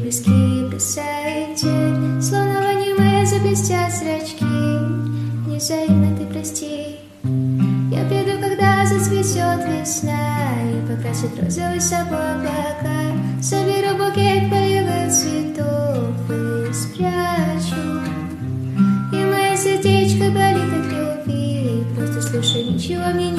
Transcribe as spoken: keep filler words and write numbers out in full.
близки бросает тень, словно в аниме заблестят зрачки. Невзаимно ты прости. Я приду, когда зацветет весна и покрасит розовый собой облака. Соберу букет полевых цветов и спрячу. И мое сердечко болит от любви. Просто слушай, ничего мне не